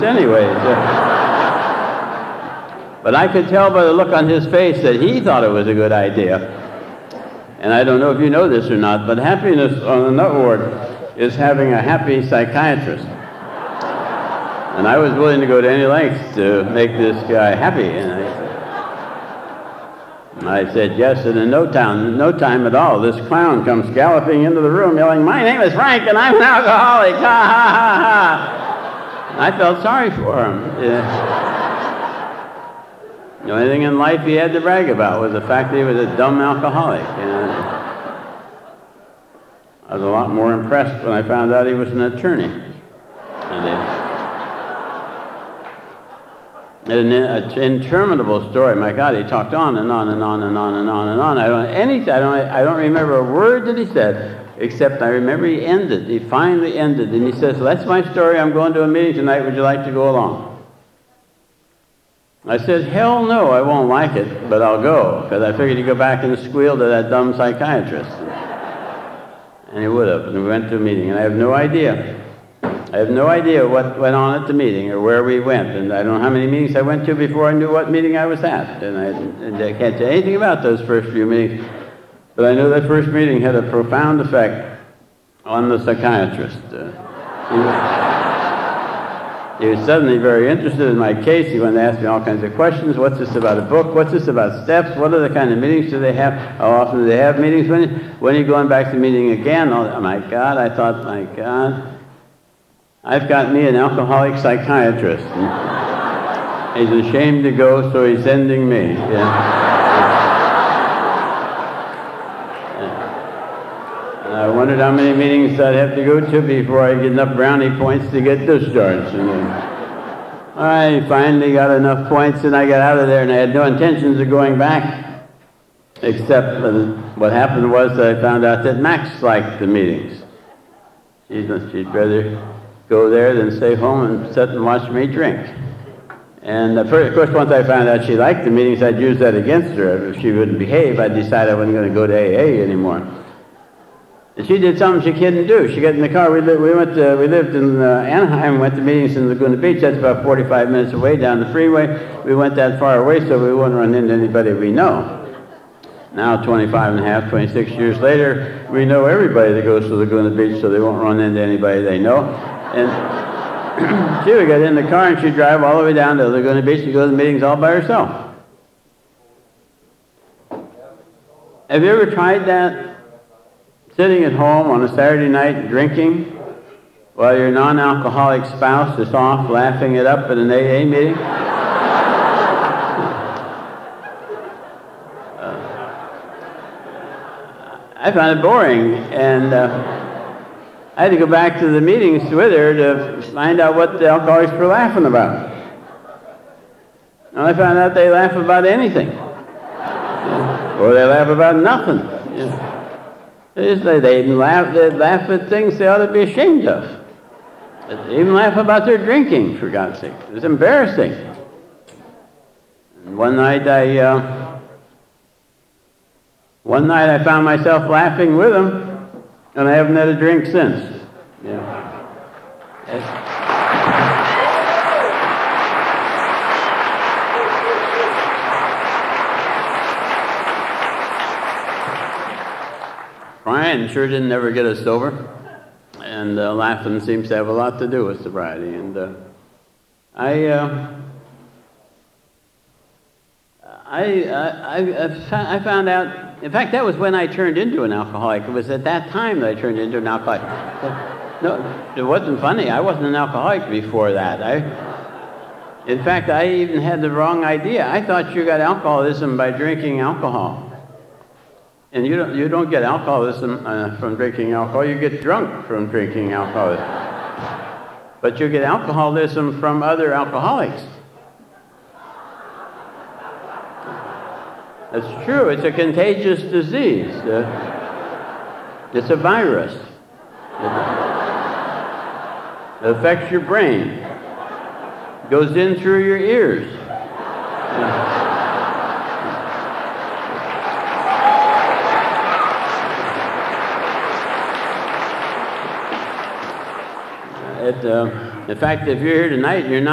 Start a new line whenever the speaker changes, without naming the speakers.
anyways. But I could tell by the look on his face that he thought it was a good idea. And I don't know if you know this or not, but happiness on the nut ward is having a happy psychiatrist. And I was willing to go to any lengths to make this guy happy. And I said yes, and in no time at all, this clown comes galloping into the room yelling, "My name is Frank and I'm an alcoholic, ha ha ha ha." I felt sorry for him. The only thing in life he had to brag about was the fact that he was a dumb alcoholic. I was a lot more impressed when I found out he was an attorney. And an interminable story. My God, he talked on and on and on and on and on and on. I don't remember a word that he said, except I remember he ended. He finally ended, and he says, "That's my story. I'm going to a meeting tonight. Would you like to go along?" I said, "Hell no, I won't like it, but I'll go," because I figured he'd go back and squeal to that dumb psychiatrist. And he would have, and we went to a meeting, and I have no idea. I have no idea what went on at the meeting or where we went, and I don't know how many meetings I went to before I knew what meeting I was at, and I can't tell anything about those first few meetings, but I know that first meeting had a profound effect on the psychiatrist. He was suddenly very interested in my case. He wanted to ask me all kinds of questions. What's this about a book? What's this about steps? What other kind of meetings do they have? How often do they have meetings? When are you going back to meeting again? Oh my God, I thought, my God, I've got me an alcoholic psychiatrist. He's ashamed to go, so he's sending me. And I wondered how many meetings I'd have to go to before I get enough brownie points to get discharged. I finally got enough points, and I got out of there, and I had no intentions of going back, except what happened was that I found out that Max liked the meetings. She'd rather go there than stay home and sit and watch me drink. And of course, once I found out she liked the meetings, I'd use that against her. If she wouldn't behave, I'd decide I wasn't going to go to AA anymore. And she did something she couldn't do. She got in the car. We lived in Anaheim, went to meetings in Laguna Beach. That's about 45 minutes away down the freeway. We went that far away so we wouldn't run into anybody we know. Now, 26 years later, we know everybody that goes to Laguna Beach, so they won't run into anybody they know. And she would get in the car and she'd drive all the way down to Laguna Beach to go to the meetings all by herself. Have you ever tried that? Sitting at home on a Saturday night drinking while your non-alcoholic spouse is off laughing it up at an AA meeting? I found it boring, and I had to go back to the meetings with her to find out what the alcoholics were laughing about. And I found out they laugh about anything. Or they laugh about nothing. They even laugh at things they ought to be ashamed of. They even laugh about their drinking, for God's sake. It's embarrassing. And one night I found myself laughing with them, and I haven't had a drink since. Crying sure didn't ever get us sober, and laughing seems to have a lot to do with sobriety. And I found out. In fact, that was when I turned into an alcoholic. It was at that time that I turned into an alcoholic. No, it wasn't funny. I wasn't an alcoholic before that. In fact, I even had the wrong idea. I thought you got alcoholism by drinking alcohol. And you don't get alcoholism from drinking alcohol. You get drunk from drinking alcohol. But you get alcoholism from other alcoholics. That's true. It's a contagious disease. It's a virus. It affects your brain. It goes in through your ears. In fact, if you're here tonight and you're not